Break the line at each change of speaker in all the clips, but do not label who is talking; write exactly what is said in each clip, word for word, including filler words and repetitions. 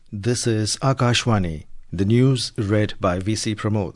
This is Akashvani. The news read by V C Pramod.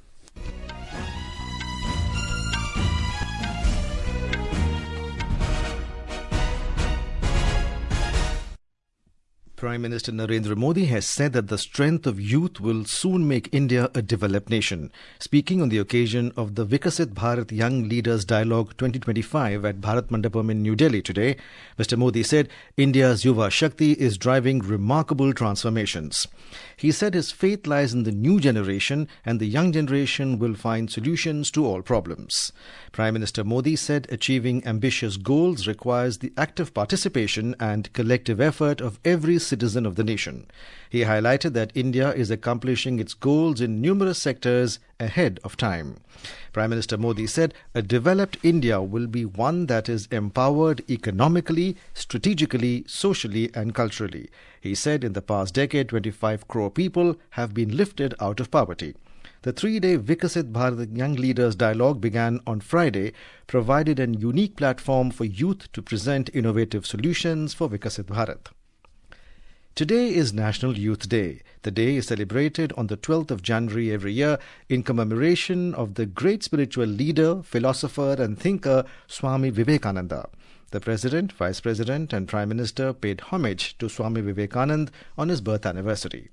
Prime Minister Narendra Modi has said that the strength of youth will soon make India a developed nation. Speaking on the occasion of the Vikasit Bharat Young Leaders Dialogue twenty twenty-five at Bharat Mandapam in New Delhi today, Mister Modi said India's Yuva Shakti is driving remarkable transformations. He said his faith lies in the new generation and the young generation will find solutions to all problems. Prime Minister Modi said achieving ambitious goals requires the active participation and collective effort of every citizen of the nation. He highlighted that India is accomplishing its goals in numerous sectors ahead of time. Prime Minister Modi said a developed India will be one that is empowered economically, strategically, socially and culturally. He said in the past decade, twenty-five crore people have been lifted out of poverty. The three-day Vikasit Bharat Young Leaders Dialogue began on Friday, provided a unique platform for youth to present innovative solutions for Vikasit Bharat. Today is National Youth Day. The day is celebrated on the twelfth of January every year in commemoration of the great spiritual leader, philosopher and thinker Swami Vivekananda. The President, Vice President and Prime Minister paid homage to Swami Vivekananda on his birth anniversary.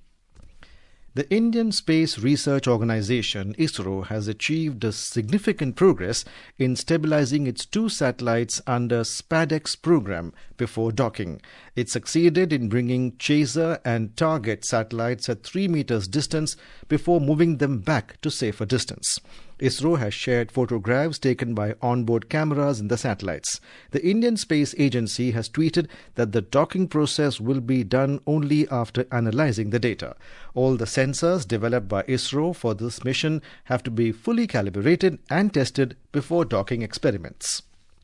The Indian Space Research Organisation, ISRO, has achieved a significant progress in stabilizing its two satellites under SPADEX program before docking. It succeeded in bringing Chaser and Target satellites at three meters distance before moving them back to safer distance. ISRO has shared photographs taken by onboard cameras in the satellites. The Indian Space Agency has tweeted that the docking process will be done only after analyzing the data. All the sensors developed by ISRO for this mission have to be fully calibrated and tested before docking experiments.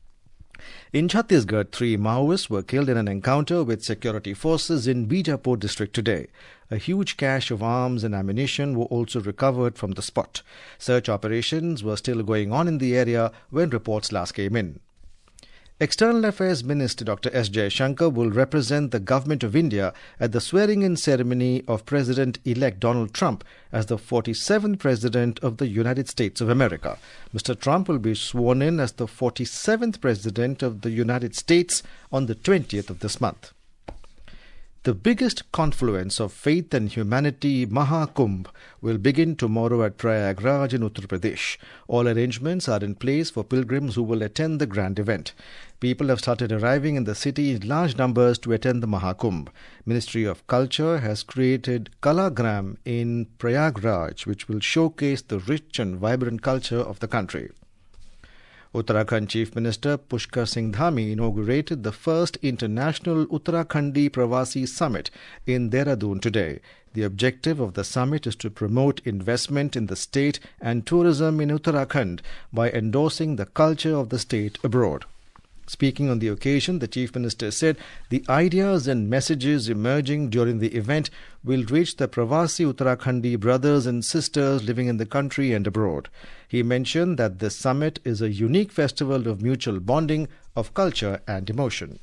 In Chhattisgarh, three Maoists were killed in an encounter with security forces in Bijapur district today. A huge cache of arms and ammunition were also recovered from the spot. Search operations were still going on in the area when reports last came in. External Affairs Minister Doctor S Jaishankar will represent the Government of India at the swearing-in ceremony of President-elect Donald Trump as the forty-seventh President of the United States of America. Mister Trump will be sworn in as the forty-seventh President of the United States on the twentieth of this month. The biggest confluence of faith and humanity, Mahakumbh, will begin tomorrow at Prayagraj in Uttar Pradesh. All arrangements are in place for pilgrims who will attend the grand event. People have started arriving in the city in large numbers to attend the Mahakumbh. Ministry of Culture has created Kalagram in Prayagraj, which will showcase the rich and vibrant culture of the country. Uttarakhand Chief Minister Pushkar Singh Dhami inaugurated the first International Uttarakhandi Pravasi Summit in Dehradun today. The objective of the summit is to promote investment in the state and tourism in Uttarakhand by endorsing the culture of the state abroad. Speaking on the occasion, the Chief Minister said the ideas and messages emerging during the event will reach the Pravasi Uttarakhandi brothers and sisters living in the country and abroad. He mentioned that this summit is a unique festival of mutual bonding of culture and emotion.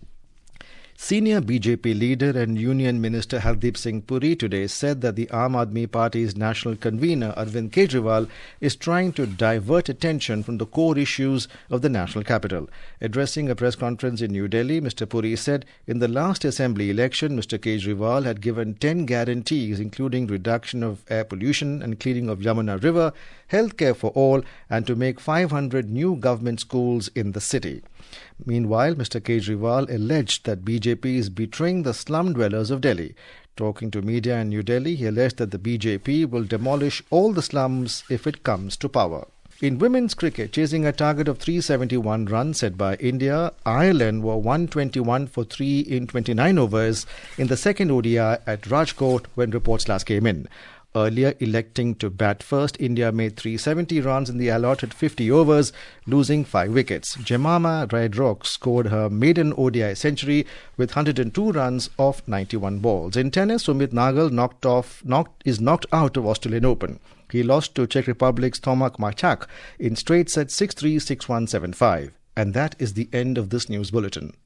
Senior B J P leader and Union Minister Hardeep Singh Puri today said that the Aam Aadmi Party's national convener Arvind Kejriwal is trying to divert attention from the core issues of the national capital. Addressing a press conference in New Delhi, Mister Puri said in the last assembly election, Mister Kejriwal had given ten guarantees including reduction of air pollution and cleaning of Yamuna River, healthcare for all and to make five hundred new government schools in the city. Meanwhile, Mister Kejriwal alleged that B J P is betraying the slum dwellers of Delhi. Talking to media in New Delhi, he alleged that the B J P will demolish all the slums if it comes to power. In women's cricket, chasing a target of three hundred seventy-one runs set by India, Ireland were one hundred twenty-one for three in twenty-nine overs in the second O D I at Rajkot when reports last came in. Earlier electing to bat first, India made three hundred seventy runs in the allotted fifty overs, losing five wickets. Jemima Raidrock scored her maiden O D I century with one hundred two runs off ninety-one balls. In tennis, Sumit Nagal knocked off, knocked, is knocked out of Australian Open. He lost to Czech Republic's Tomak Machak in straight sets six three, six one, seven five. And that is the end of this news bulletin.